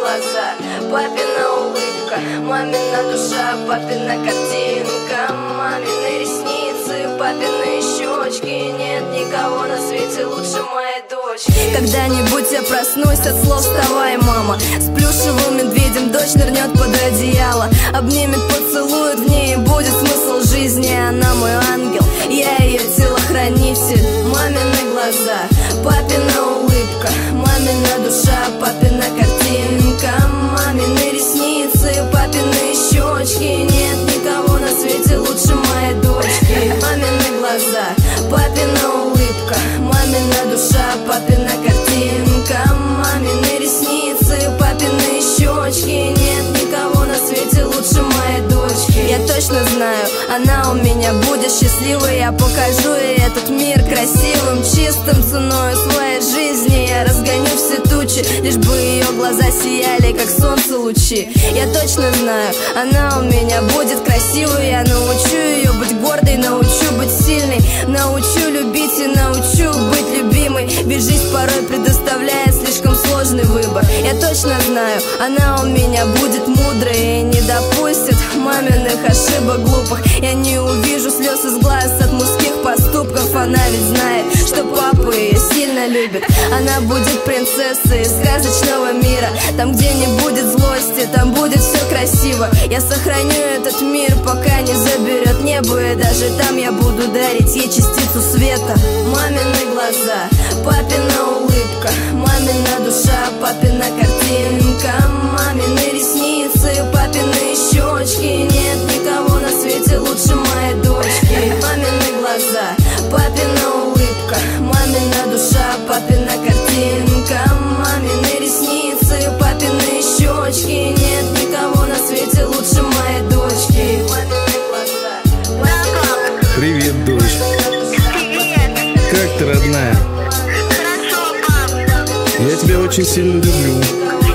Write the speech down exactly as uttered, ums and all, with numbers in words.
глаза, папина улыбка, мамина душа, папина картинка, мамины ресницы, папины щечки. Нет никого на свете лучше моей дочки. Когда-нибудь я проснусь от слов «вставай, мама». С плюшевым медведем дочь нырнет под одеяло, обнимет, поцелует, в ней будет смысл жизни. Она мой ангел, я ее телохранитель. Мамины глаза, папина улыбка, мамина душа, папина картинка, мамины ресницы, папины щечки. Нет никого на свете лучше моей дочки. Мамины глаза, папина улыбка, мамина душа, папина картинка, мамины ресницы, папины щечки. Нет никого на свете лучше моей дочки. Я точно знаю, она у меня будет счастливой. Я покажу ей этот мир красивым, чистым. Ценой своей жизни я разгоню все тучи, лишь бы ее глаза сияли, как солнце лучи. Я точно знаю, она у меня будет красивой. Я научу ее быть гордой, научу быть сильной, научу любить и научу быть любимой. Ведь жизнь порой предоставляет слишком сложный выбор. Я точно знаю, она у меня будет мудрой и не допустит маминых ошибок глупых. Я не увижу слез из глаз от мужских поступков. Она ведь знает, что папа ее сильно любит. Она будет принцессой из сказочного мира. Там, где не будет злости, там будет все красиво. Я сохраню этот мир, пока не заберет небо. И даже там я буду дарить ей частицу света. Мамины глаза, папина улыбка, мамина душа, папина картинка, мамины ресницы, папины щечки. Нет никого на свете лучше моей дочки. Мамины глаза, папина улыбка, мамина душа, папина картинка, мамины ресницы, папины щечки. Нет никого на свете лучше моей дочки. Мамины глаза, папина... Привет, дочь. Привет. Как ты, родная? Хорошо, пап. Я тебя очень сильно люблю.